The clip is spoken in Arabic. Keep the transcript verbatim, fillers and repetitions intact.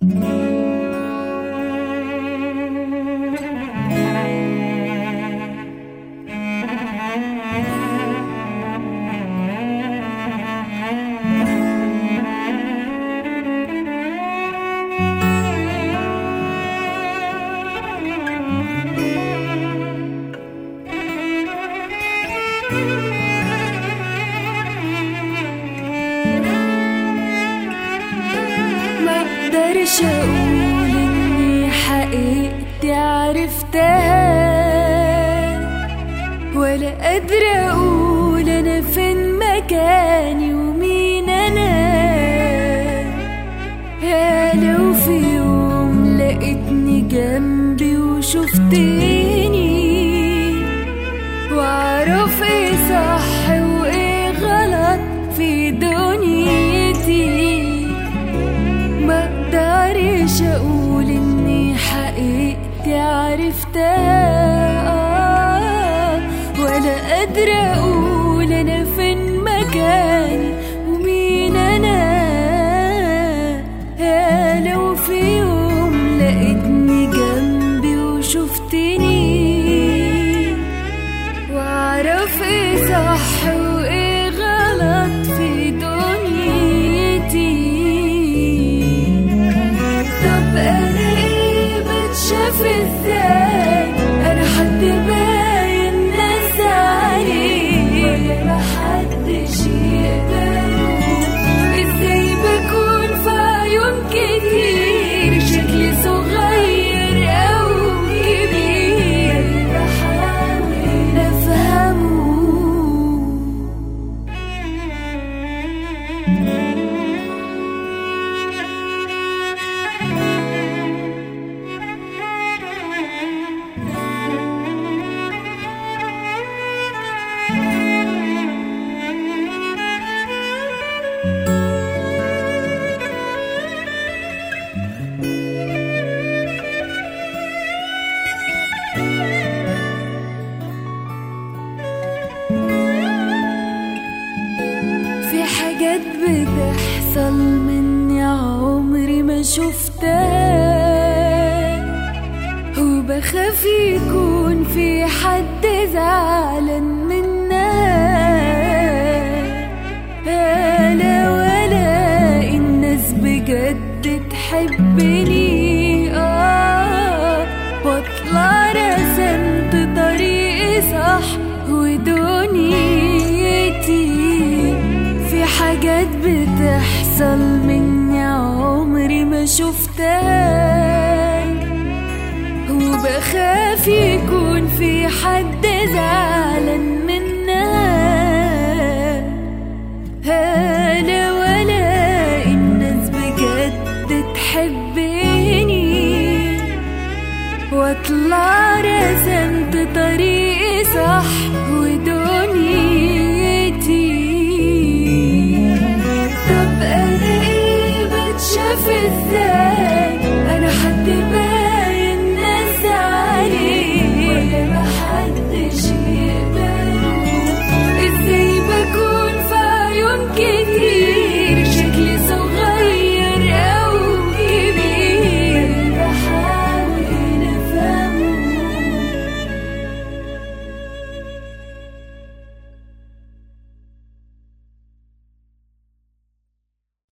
مقدرش اقول اني حقيقتي عرفتها، ولا قادرة اقول انا فين مكاني ومين انا. يا لو في يوم لقيتني جنبي وشفتني، واعرف ايه صح وايه غلط في دنيتي. مقدرش اقول اني حقيقتي عرفتها، ولا قادرة اقول انا فين مكاني ومين انا. يا لو في يوم لقيتني جنبي وشفتني، واعرف ايه صح وايه غلط في دنيتي. طب انا ايه بتشاف ازاي؟ انا حد باين ناس عليه ولا محدش يقبله؟ ازاي بكون في عيون كتير شكلي صغير او كبير؟ بحاول افهمه. في حاجات بتحصل مني عمري ما شفتها، وبخاف يكون في حد زعلان منها. انا ولا الناس بجد تحبني، اه واطلع رسمت طريقي صح ودنيتي. في حاجات بتحصل مني عمري ما شفتها، وبخاف يكون في حد زعلان منها. انا ولا الناس بجد تحبني، واطلع رسمت طريقي صح ودنيتي. طب انا ايه بتشاف ازاي؟